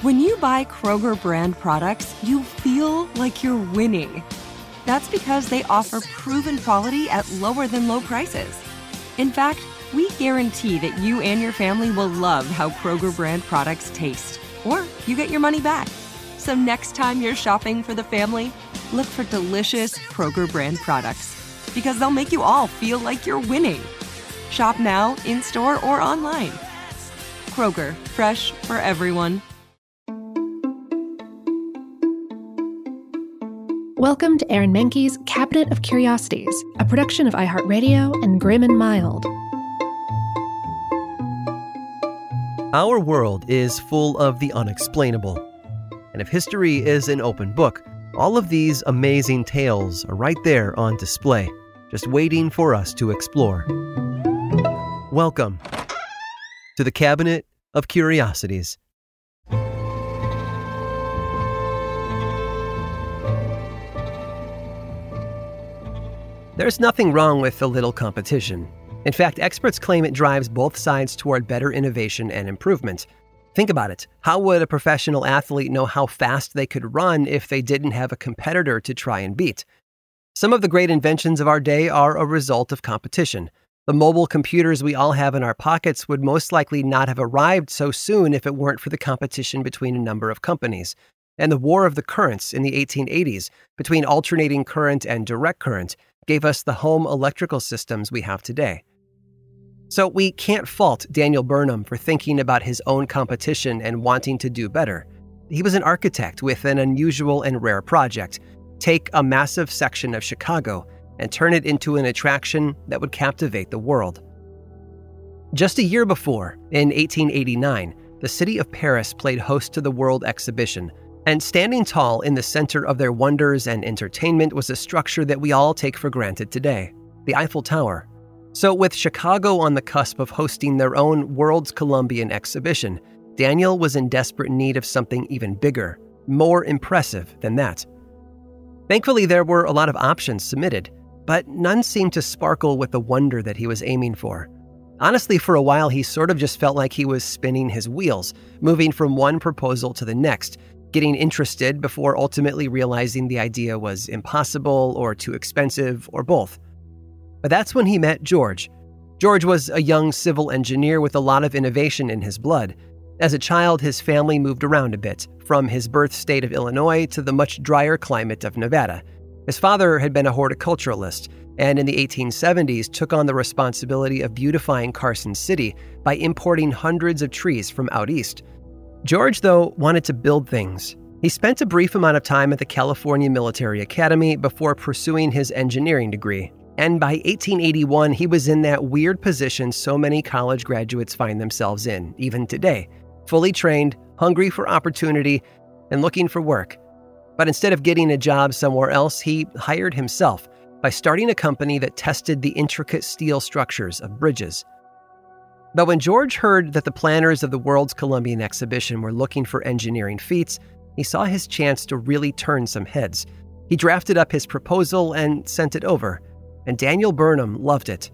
When you buy Kroger brand products, you feel like you're winning. That's because they offer proven quality at lower than low prices. In fact, we guarantee that you and your family will love how Kroger brand products taste, or you get your money back. So next time you're shopping for the family, look for delicious Kroger brand products, because they'll make you all feel like you're winning. Shop now, in-store, or online. Kroger, fresh for everyone. Welcome to Aaron Mahnke's Cabinet of Curiosities, a production of iHeartRadio and Grim and Mild. Our world is full of the unexplainable. And if history is an open book, all of these amazing tales are right there on display, just waiting for us to explore. Welcome to the Cabinet of Curiosities. There's nothing wrong with a little competition. In fact, experts claim it drives both sides toward better innovation and improvement. Think about it. How would a professional athlete know how fast they could run if they didn't have a competitor to try and beat? Some of the great inventions of our day are a result of competition. The mobile computers we all have in our pockets would most likely not have arrived so soon if it weren't for the competition between a number of companies. And the war of the currents in the 1880s between alternating current and direct current gave us the home electrical systems we have today. So we can't fault Daniel Burnham for thinking about his own competition and wanting to do better. He was an architect with an unusual and rare project: take a massive section of Chicago and turn it into an attraction that would captivate the world. Just a year before, in 1889, the city of Paris played host to the World Exhibition, and standing tall in the center of their wonders and entertainment was a structure that we all take for granted today: the Eiffel Tower. So with Chicago on the cusp of hosting their own World's Columbian exhibition, Daniel was in desperate need of something even bigger, more impressive than that. Thankfully, there were a lot of options submitted, but none seemed to sparkle with the wonder that he was aiming for. Honestly, for a while, he sort of just felt like he was spinning his wheels, moving from one proposal to the next, getting interested before ultimately realizing the idea was impossible or too expensive or both. But that's when he met George. George was a young civil engineer with a lot of innovation in his blood. As a child, his family moved around a bit, from his birth state of Illinois to the much drier climate of Nevada. His father had been a horticulturalist, and in the 1870s took on the responsibility of beautifying Carson City by importing hundreds of trees from out east. George, though, wanted to build things. He spent a brief amount of time at the California Military Academy before pursuing his engineering degree. And by 1881, he was in that weird position so many college graduates find themselves in, even today. Fully trained, hungry for opportunity, and looking for work. But instead of getting a job somewhere else, he hired himself by starting a company that tested the intricate steel structures of bridges. But when George heard that the planners of the World's Columbian Exhibition were looking for engineering feats, he saw his chance to really turn some heads. He drafted up his proposal and sent it over, and Daniel Burnham loved it.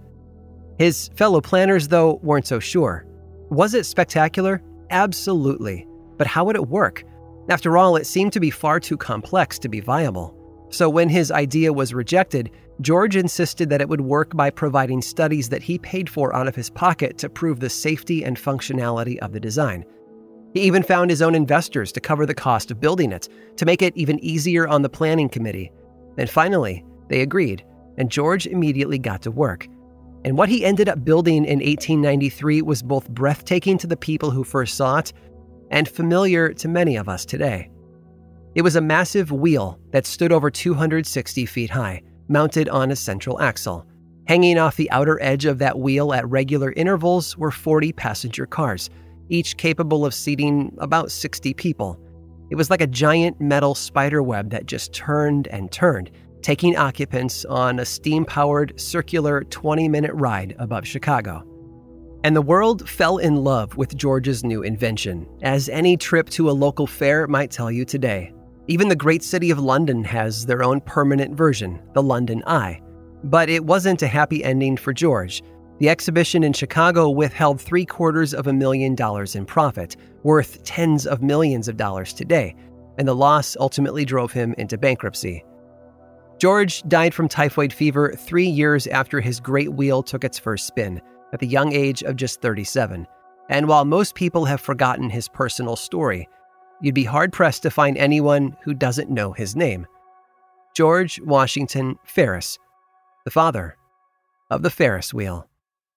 His fellow planners, though, weren't so sure. Was it spectacular? Absolutely. But how would it work? After all, it seemed to be far too complex to be viable. So when his idea was rejected, George insisted that it would work by providing studies that he paid for out of his pocket to prove the safety and functionality of the design. He even found his own investors to cover the cost of building it, to make it even easier on the planning committee. And finally, they agreed, and George immediately got to work. And what he ended up building in 1893 was both breathtaking to the people who first saw it and familiar to many of us today. It was a massive wheel that stood over 260 feet high, mounted on a central axle. Hanging off the outer edge of that wheel at regular intervals were 40 passenger cars, each capable of seating about 60 people. It was like a giant metal spider web that just turned and turned, taking occupants on a steam-powered, circular 20-minute ride above Chicago. And the world fell in love with George's new invention, as any trip to a local fair might tell you today. Even the great city of London has their own permanent version, the London Eye. But it wasn't a happy ending for George. The exhibition in Chicago withheld $750,000 in profit, worth tens of millions of dollars today, and the loss ultimately drove him into bankruptcy. George died from typhoid fever 3 years after his great wheel took its first spin, at the young age of just 37. And while most people have forgotten his personal story, you'd be hard-pressed to find anyone who doesn't know his name. George Washington Ferris, the father of the Ferris wheel.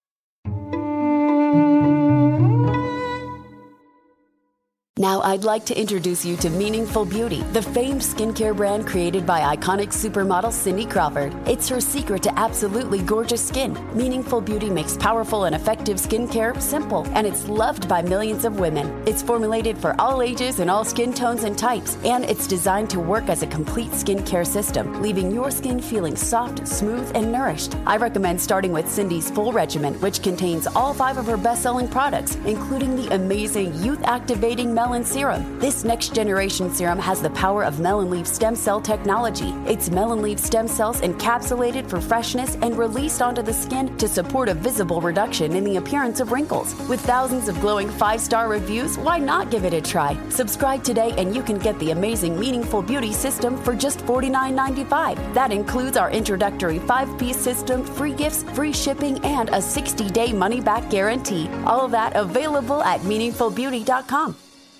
Now I'd like to introduce you to Meaningful Beauty, the famed skincare brand created by iconic supermodel Cindy Crawford. It's her secret to absolutely gorgeous skin. Meaningful Beauty makes powerful and effective skincare simple, and it's loved by millions of women. It's formulated for all ages and all skin tones and types, and it's designed to work as a complete skincare system, leaving your skin feeling soft, smooth, and nourished. I recommend starting with Cindy's full regimen, which contains all 5 of her best-selling products, including the amazing youth-activating Melon Serum. This next-generation serum has the power of melon leaf stem cell technology. It's melon leaf stem cells encapsulated for freshness and released onto the skin to support a visible reduction in the appearance of wrinkles. With thousands of glowing 5-star reviews, why not give it a try? Subscribe today and you can get the amazing Meaningful Beauty system for just $49.95. That includes our introductory 5-piece system, free gifts, free shipping, and a 60-day money-back guarantee. All of that available at meaningfulbeauty.com.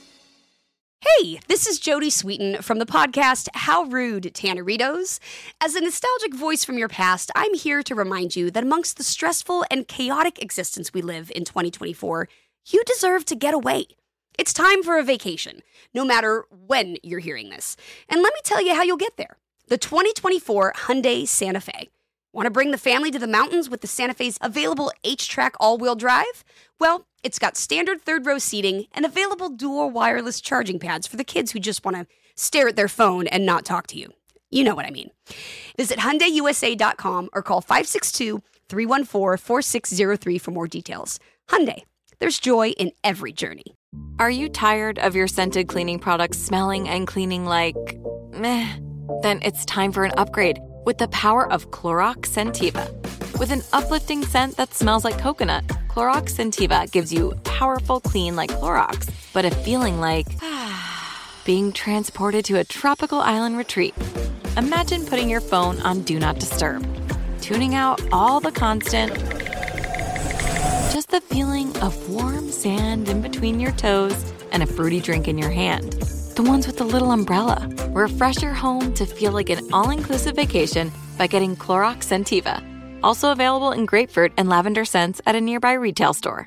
Hey, this is Jodie Sweetin from the podcast How Rude, Tanneritos. As a nostalgic voice from your past, I'm here to remind you that amongst the stressful and chaotic existence we live in 2024, you deserve to get away. It's time for a vacation, no matter when you're hearing this. And let me tell you how you'll get there. The 2024 Hyundai Santa Fe. Want to bring the family to the mountains with the Santa Fe's available H-Track all-wheel drive? Well, it's got standard third-row seating and available dual wireless charging pads for the kids who just want to stare at their phone and not talk to you. You know what I mean. Visit HyundaiUSA.com or call 562-314-4603 for more details. Hyundai, there's joy in every journey. Are you tired of your scented cleaning products smelling and cleaning like meh? Then it's time for an upgrade with the power of Clorox Scentiva. With an uplifting scent that smells like coconut, Clorox Scentiva gives you powerful clean like Clorox, but a feeling like being transported to a tropical island retreat. Imagine putting your phone on Do Not Disturb, tuning out all the constant, just the feeling of warm sand in between your toes and a fruity drink in your hand. The ones with the little umbrella. Refresh your home to feel like an all-inclusive vacation by getting Clorox Scentiva. Also available in grapefruit and lavender scents at a nearby retail store.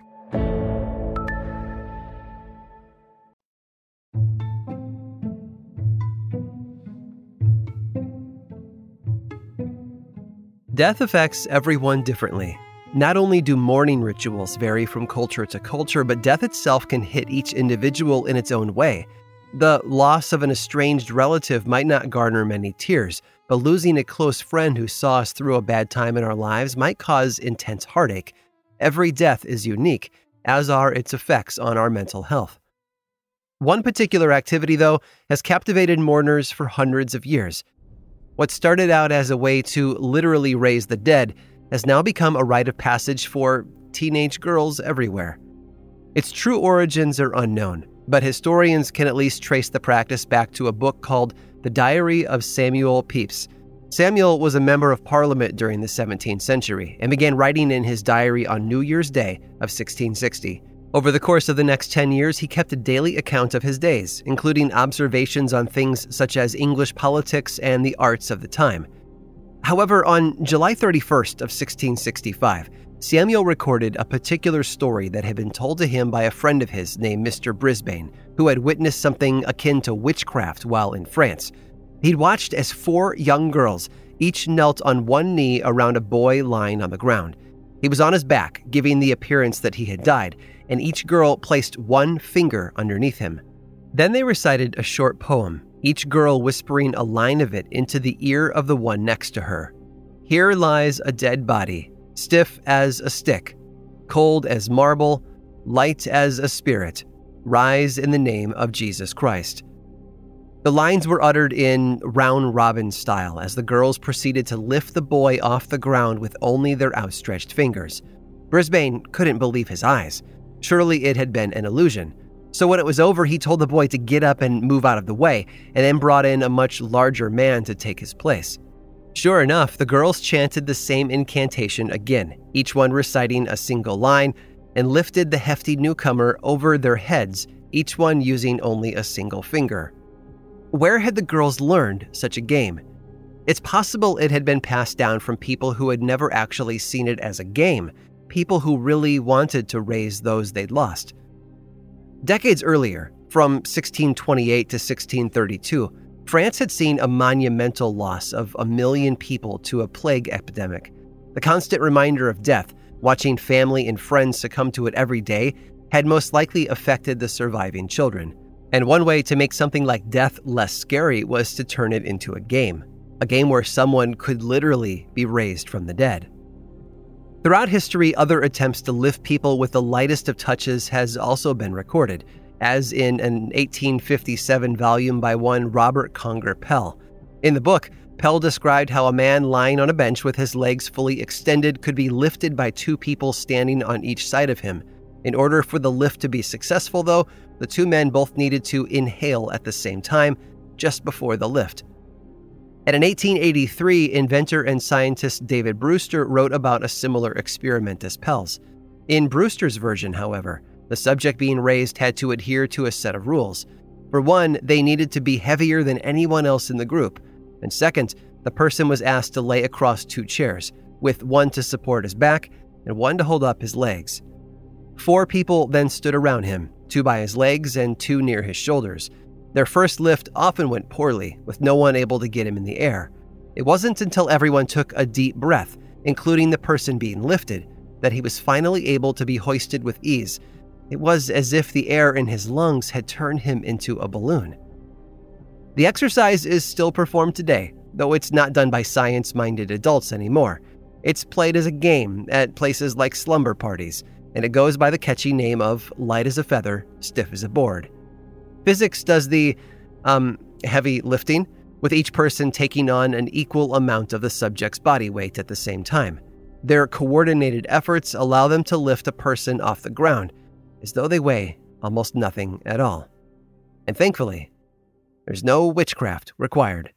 Death affects everyone differently. Not only do mourning rituals vary from culture to culture, but death itself can hit each individual in its own way. The loss of an estranged relative might not garner many tears, but losing a close friend who saw us through a bad time in our lives might cause intense heartache. Every death is unique, as are its effects on our mental health. One particular activity, though, has captivated mourners for hundreds of years. What started out as a way to literally raise the dead has now become a rite of passage for teenage girls everywhere. Its true origins are unknown, but historians can at least trace the practice back to a book called The Diary of Samuel Pepys. Samuel was a member of Parliament during the 17th century and began writing in his diary on New Year's Day of 1660. Over the course of the next 10 years, he kept a daily account of his days, including observations on things such as English politics and the arts of the time. However, on July 31st of 1665, Samuel recorded a particular story that had been told to him by a friend of his named Mr. Brisbane, who had witnessed something akin to witchcraft while in France. He'd watched as 4 young girls each knelt on one knee around a boy lying on the ground. He was on his back, giving the appearance that he had died, and each girl placed one finger underneath him. Then they recited a short poem, each girl whispering a line of it into the ear of the one next to her. Here lies a dead body, stiff as a stick, cold as marble, light as a spirit. Rise in the name of Jesus Christ. The lines were uttered in round-robin style as the girls proceeded to lift the boy off the ground with only their outstretched fingers. Brisbane couldn't believe his eyes. Surely it had been an illusion. So when it was over, he told the boy to get up and move out of the way, and then brought in a much larger man to take his place. Sure enough, the girls chanted the same incantation again, each one reciting a single line, and lifted the hefty newcomer over their heads, each one using only a single finger. Where had the girls learned such a game? It's possible it had been passed down from people who had never actually seen it as a game, people who really wanted to raise those they'd lost. Decades earlier, from 1628 to 1632, France had seen a monumental loss of 1 million people to a plague epidemic. The constant reminder of death, watching family and friends succumb to it every day, had most likely affected the surviving children. And one way to make something like death less scary was to turn it into a game where someone could literally be raised from the dead. Throughout history, other attempts to lift people with the lightest of touches has also been recorded, as in an 1857 volume by one Robert Conger Pell. In the book, Pell described how a man lying on a bench with his legs fully extended could be lifted by 2 people standing on each side of him. In order for the lift to be successful, though, the 2 men both needed to inhale at the same time, just before the lift. And in 1883, inventor and scientist David Brewster wrote about a similar experiment as Pell's. In Brewster's version, however, the subject being raised had to adhere to a set of rules. For one, they needed to be heavier than anyone else in the group. And second, the person was asked to lay across 2 chairs, with one to support his back and one to hold up his legs. 4 people then stood around him, 2 by his legs and 2 near his shoulders. Their first lift often went poorly, with no one able to get him in the air. It wasn't until everyone took a deep breath, including the person being lifted, that he was finally able to be hoisted with ease. It was as if the air in his lungs had turned him into a balloon. The exercise is still performed today, though it's not done by science-minded adults anymore. It's played as a game at places like slumber parties, and it goes by the catchy name of light as a feather, stiff as a board. Physics does the heavy lifting, with each person taking on an equal amount of the subject's body weight at the same time. Their coordinated efforts allow them to lift a person off the ground, as though they weigh almost nothing at all. And thankfully, there's no witchcraft required.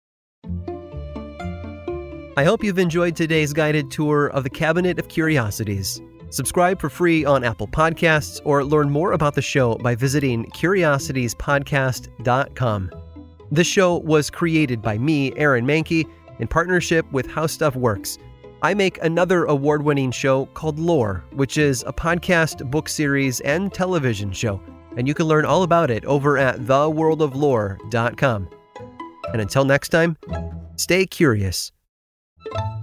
I hope you've enjoyed today's guided tour of the Cabinet of Curiosities. Subscribe for free on Apple Podcasts or learn more about the show by visiting curiositiespodcast.com. This show was created by me, Aaron Mahnke, in partnership with How Stuff Works. I make another award-winning show called Lore, which is a podcast, book series, and television show, and you can learn all about it over at theworldoflore.com. And until next time, stay curious.